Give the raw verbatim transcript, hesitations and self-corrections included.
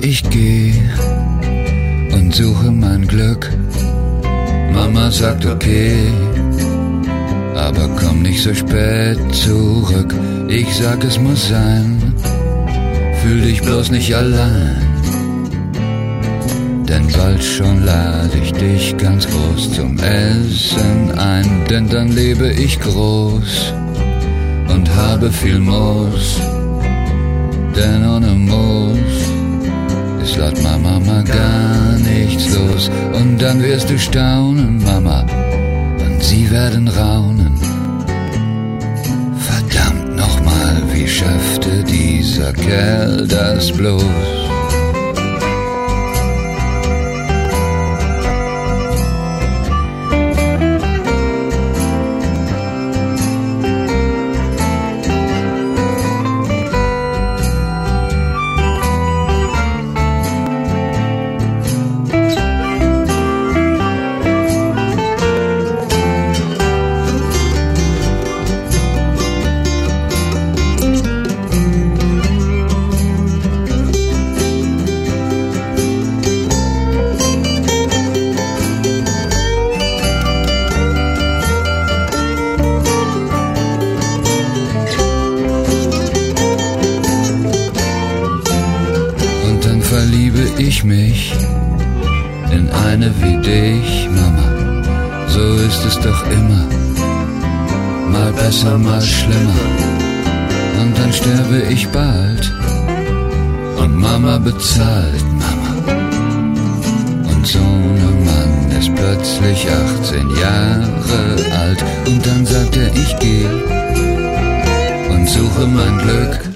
ich geh und suche mein Glück. Mama sagt okay, aber komm nicht so spät zurück. Ich sag, es muss sein, fühl dich bloß nicht allein. Denn bald schon lade ich dich ganz groß zum Essen ein. Denn dann lebe ich groß und habe viel Moos. Denn ohne Moos ist laut Mama mal gar nichts los. Und dann wirst du staunen, Mama, und sie werden raunen. Verdammt nochmal, wie schaffte dieser Kerl das bloß? Verliebe ich mich in eine wie dich, Mama. So ist es doch immer, mal besser, mal schlimmer. Und dann sterbe ich bald und Mama bezahlt, Mama. Und Sohnemann ist plötzlich achtzehn Jahre alt. Und dann sagt er, ich geh und suche mein Glück.